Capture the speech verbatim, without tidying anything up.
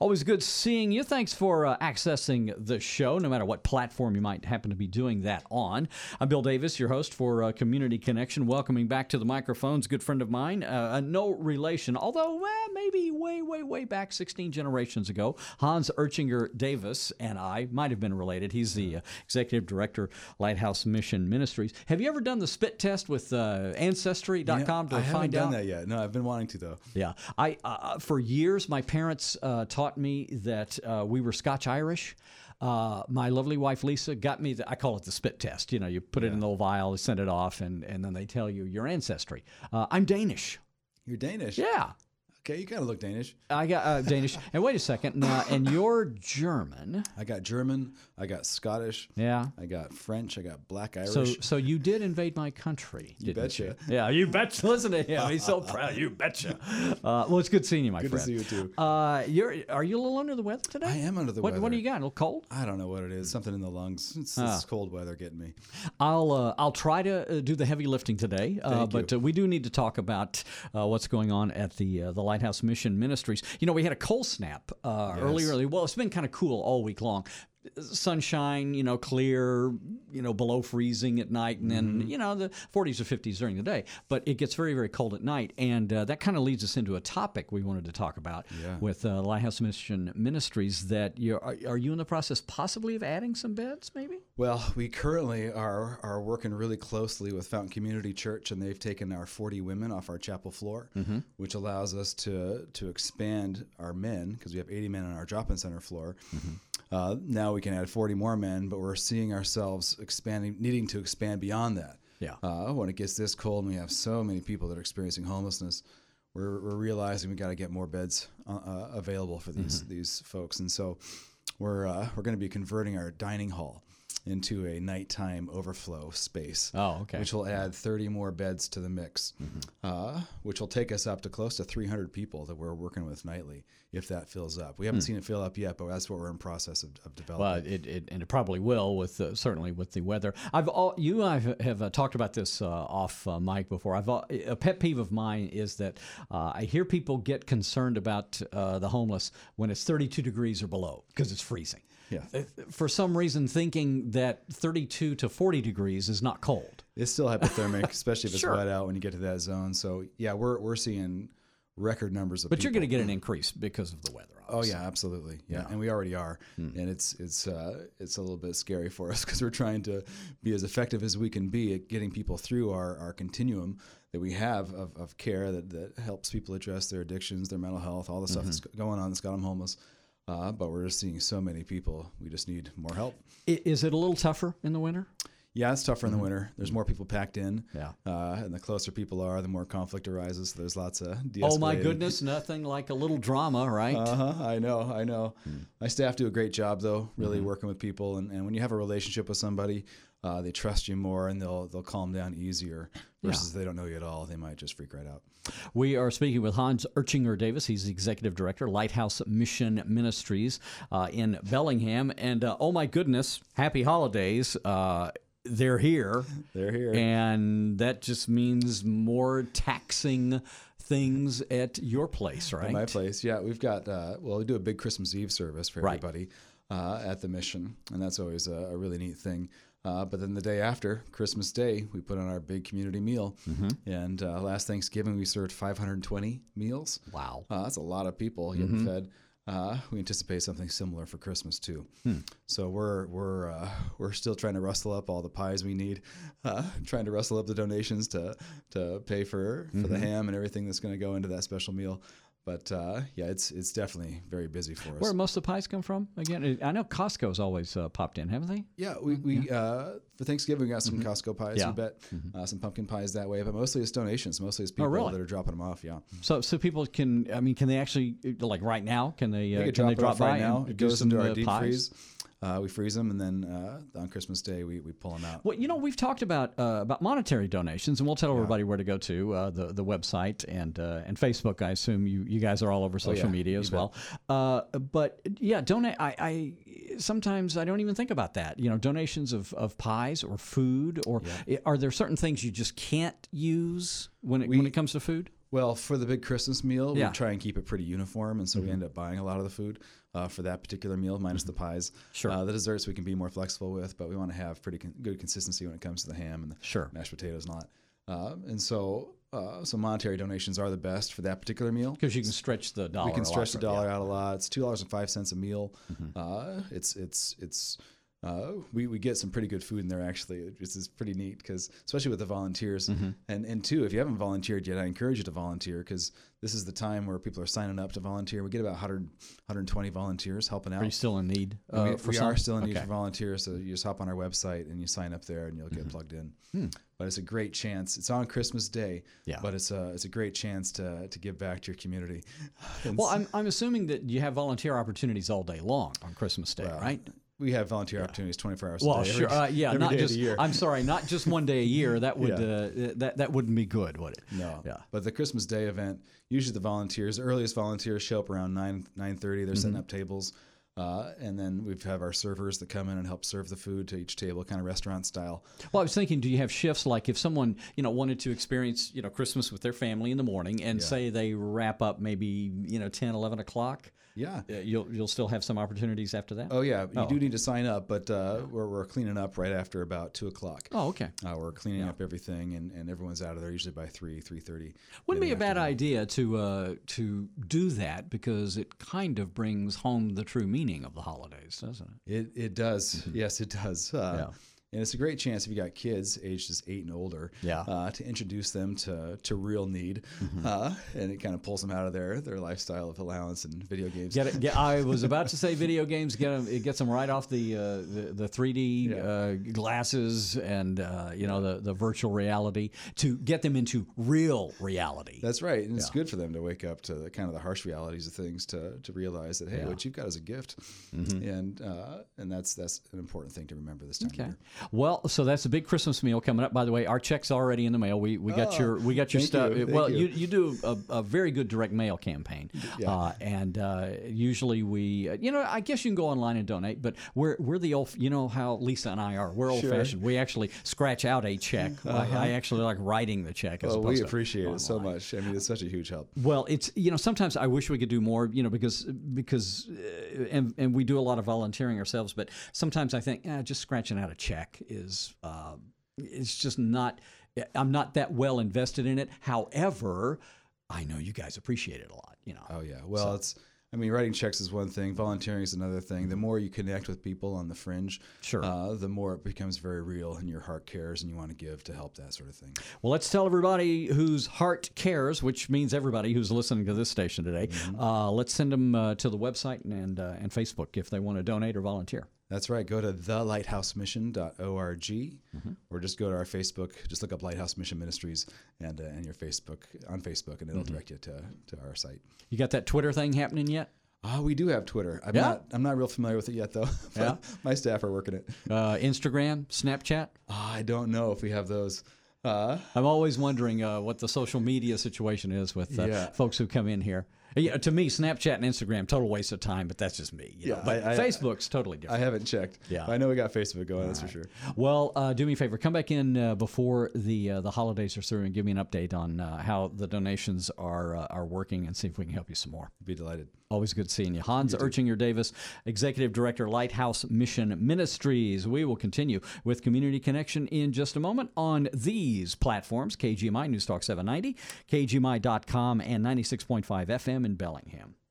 Always good seeing you. Thanks for uh, accessing the show, no matter what platform you might happen to be doing that on. I'm Bill Davis, your host for uh, Community Connection, welcoming back to the microphones a good friend of mine, uh, no relation, although eh, maybe way, way, way back sixteen generations ago. Hans Urchinger Davis and I might have been related. He's the uh, executive director, Lighthouse Mission Ministries. Have you ever done the spit test with uh, Ancestry dot com you know, to I find out? I haven't done out? that yet. No, I've been wanting to, though. Yeah. I uh, for years, my parents uh, taught me that uh, we were Scotch-Irish. Uh, my lovely wife, Lisa, got me, the, I call it the spit test. You know, you put it in a little vial, send it off, and, and then they tell you your ancestry. Uh, I'm Danish. You're Danish? Yeah. Okay, you kind of look Danish. I got uh, Danish. And wait a second. Now, and you're German. I got German. I got Scottish. Yeah. I got French. I got Black Irish. So so you did invade my country, You didn't betcha. you? Yeah, you betcha. Listen to him. He's so proud. You betcha. Uh, well, it's good seeing you, my Good friend. to see you, too. Uh, you're, are you a little under the weather today? I am under the what, weather. What do you got? A little cold? I don't know what it is. Something in the lungs. It's, Ah. it's cold weather getting me. I'll uh, I'll try to uh, do the heavy lifting today, uh, Thank but you. uh, we do need to talk about uh, what's going on at the uh, the Lighthouse Mission Ministries. You know, we had a cold snap uh, Yes. earlier. earlier. Well, it's been kind of cool all week long. Sunshine, you know, clear, you know, below freezing at night, and then, Mm-hmm. you know, the forties or fifties during the day. But it gets very, very cold at night, and uh, that kind of leads us into a topic we wanted to talk about Yeah. with uh, Lighthouse Mission Ministries. That you're, are, are you in the process possibly of adding some beds, maybe? Well, we currently are are working really closely with Fountain Community Church, and they've taken our forty women off our chapel floor, Mm-hmm. which allows us to to expand our men, because we have eighty men on our drop-in center floor. Mm-hmm. Uh, now we can add forty more men, but we're seeing ourselves expanding, needing to expand beyond that. Yeah. Uh, when it gets this cold and we have so many people that are experiencing homelessness, we're, we're realizing we got to get more beds uh, uh, available for these Mm-hmm. these folks, and so we're uh, we're going to be converting our dining hall into a nighttime overflow space. Oh, okay. Which will add thirty more beds to the mix, uh, which will take us up to close to three hundred people that we're working with nightly, if that fills up. We haven't seen it fill up yet, but that's what we're in process of, of developing. Well, it, it and it probably will with uh, certainly with the weather. I've all, you and I have, have uh, talked about this uh, off uh, mic before. I've uh, a pet peeve of mine is that uh, I hear people get concerned about uh, the homeless when it's thirty-two degrees or below because it's freezing. Yeah. Uh, For some reason, thinking that thirty-two to forty degrees is not cold. It's still hypothermic, especially if it's Sure. wet out when you get to that zone. So yeah, we're we're seeing record numbers of But people. you're going to get an increase because of the weather. Oh Obviously. yeah, absolutely. Yeah, and we already are, and it's it's uh, it's a little bit scary for us because we're trying to be as effective as we can be at getting people through our, our continuum that we have of, of care that, that helps people address their addictions, their mental health, all the stuff that's going on that's got them homeless. Uh, but we're just seeing so many people. We just need more help. I- Is it a little tougher in the winter? Yeah, it's tougher in the winter. There's more people packed in. Yeah. Uh, and the closer people are, the more conflict arises. So there's lots of de-escalating. Oh my goodness, nothing like a little drama, right? Uh-huh, I know, I know. My staff do a great job, though, really working with people. And, and when you have a relationship with somebody, uh, they trust you more, and they'll they'll calm down easier versus they don't know you at all. They might just freak right out. We are speaking with Hans Urchinger Davis. He's the executive director, Lighthouse Mission Ministries uh, in Bellingham. And uh, oh my goodness, happy holidays. Uh, they're here. They're here. And that just means more taxing things at your place, right? At my place, yeah. We've got, uh, well, we do a big Christmas Eve service for Right. everybody uh, at the mission, and that's always a, a really neat thing. Uh, but then the day after, Christmas Day, we put on our big community meal. Mm-hmm. And uh, last Thanksgiving, we served five hundred twenty meals. Wow. Uh, that's a lot of people getting fed. Uh, we anticipate something similar for Christmas too. So we're we're uh, we're still trying to rustle up all the pies we need, uh, trying to rustle up the donations to to pay for for the ham and everything that's going to go into that special meal. But uh, yeah, it's it's definitely very busy for us. Where most of the pies come from? Again, I know Costco's always uh, popped in, haven't they? Yeah, we, we uh, for Thanksgiving we got some Costco pies. Yeah. You bet, uh, some pumpkin pies that way. But mostly it's donations. Mostly it's people really? that are dropping them off. Yeah, So, so people can. I mean, can they actually like right now? Can they? Uh, they can could drop they it drop off by right now. and It do goes some, into our uh, deep pies? freeze. Uh, we freeze them, and then uh, on Christmas Day we, we pull them out. Well, you know, we've talked about uh, about monetary donations, and we'll tell everybody where to go to uh, the the website and uh, and Facebook. I assume you, you guys are all over social yeah, media you as bet. well. Uh, but yeah, donate. I, I sometimes I don't even think about that. You know, donations of, of pies or food, or are there certain things you just can't use when it We- when it comes to food? Well, for the big Christmas meal, Yeah. we try and keep it pretty uniform, and so we end up buying a lot of the food uh, for that particular meal, minus the pies. Sure. Uh, the desserts we can be more flexible with, but we want to have pretty con- good consistency when it comes to the ham and the Sure. mashed potatoes and all that. Uh, and so, uh, so monetary donations are the best for that particular meal. Because you can stretch the dollar. We can a lot stretch the for- dollar yeah. out a lot. It's two dollars and five cents a meal. Uh, it's it's it's. Uh, we, we get some pretty good food in there, actually, which is pretty neat, because especially with the volunteers. And, and two, if you haven't volunteered yet, I encourage you to volunteer, because this is the time where people are signing up to volunteer. We get about one hundred, one hundred twenty volunteers helping out. Are you still in need? And Uh, we for we some? are still in need Okay. for volunteers, so you just hop on our website and you sign up there and you'll get plugged in. But it's a great chance. It's on Christmas Day, Yeah. but it's a, it's a great chance to, to give back to your community. And Well, I'm, I'm assuming that you have volunteer opportunities all day long on Christmas Day, Well, right? We have volunteer opportunities twenty-four hours Well, a day. sure. every- Uh, yeah, every not day of just. the year. I'm sorry, not just one day a year. That would Yeah. uh, that that wouldn't be good, would it? No. Yeah. But the Christmas Day event, usually the volunteers, the earliest volunteers show up around nine nine thirty. They're Mm-hmm. setting up tables, uh, and then we have our servers that come in and help serve the food to each table, kind of restaurant style. Well, I was thinking, do you have shifts like if someone you know wanted to experience you know Christmas with their family in the morning, and Yeah. say they wrap up maybe you know ten, eleven o'clock, Yeah. uh, you'll you'll still have some opportunities after that. Oh yeah, you Oh. do need to sign up, but uh, we're we're cleaning up right after about two o'clock. Oh, okay. Uh, we're cleaning up everything, and, and everyone's out of there usually by three three thirty. Wouldn't be a bad idea to uh, to do that because it kind of brings home the true meaning of the holidays, doesn't it? It it does. Yes, it does. Uh, Mm-hmm. Yeah. And it's a great chance if you got kids ages eight and older, Yeah. uh, to introduce them to, to real need, Mm-hmm. uh, and it kind of pulls them out of their, their lifestyle of allowance and video games. Get it? Get, I was about to say video games. Get 'em- It gets them right off the uh, the, the three D Yeah. uh, glasses and uh, you know the, the virtual reality to get them into real reality. That's right, and it's Yeah. good for them to wake up to the, kind of the harsh realities of things, to to realize that hey, Yeah. Mm-hmm. what you've got is a gift, and uh, and that's that's an important thing to remember this time of Okay. year. Well, so that's a big Christmas meal coming up. By the way, our check's already in the mail. We we got Oh, your we got your thank stuff. you, thank well, you. you you do a, a very good direct mail campaign, Yeah. uh, and uh, usually we uh, you know I guess you can go online and donate, but we're we're the old you know how Lisa and I are. We're old Sure. fashioned. We actually scratch out a check. I, I actually like writing the check. As Well, opposed we to appreciate it so online. much. I mean, it's such a huge help. Well, it's you know sometimes I wish we could do more, you know, because because uh, and and we do a lot of volunteering ourselves, but sometimes I think eh, just scratching out a check is uh, it's just not. I'm not that well invested in it. However, I know you guys appreciate it a lot, you know. Oh yeah. Well, it's. I mean, writing checks is one thing. Volunteering is another thing. The more you connect with people on the fringe, Sure. uh, the more it becomes very real, and your heart cares, and you want to give to help that sort of thing. Well, let's tell everybody whose heart cares, which means everybody who's listening to this station today. Uh, let's send them uh, to the website and uh, and Facebook if they want to donate or volunteer. That's right. Go to the lighthouse mission dot org, Mm-hmm. or just go to our Facebook. Just look up Lighthouse Mission Ministries and uh, and your Facebook on Facebook, and it'll Mm-hmm. direct you to, to our site. You got that Twitter thing happening yet? Ah, we do have Twitter. I'm Yeah? not I'm not real familiar with it yet, though. But Yeah? my staff are working it. Uh, Instagram, Snapchat? Ah, I don't know if we have those. Uh, I'm always wondering uh, what the social media situation is with uh, Yeah. folks who come in here. Yeah, to me, Snapchat and Instagram, total waste of time, but that's just me. You know? Yeah, But I- I- Facebook's totally I different. haven't checked. Yeah. I know we got Facebook going. That's for sure. Well, uh, do me a favor. Come back in uh, before the uh, the holidays are through and give me an update on uh, how the donations are uh, are working and see if we can help you some more. Be delighted. Always good seeing you. Hans Erchinger Davis, Executive Director, Lighthouse Mission Ministries. We will continue with Community Connection in just a moment on these platforms, K G M I, News Talk seven ninety, K G M I dot com, and ninety-six point five F M in Bellingham.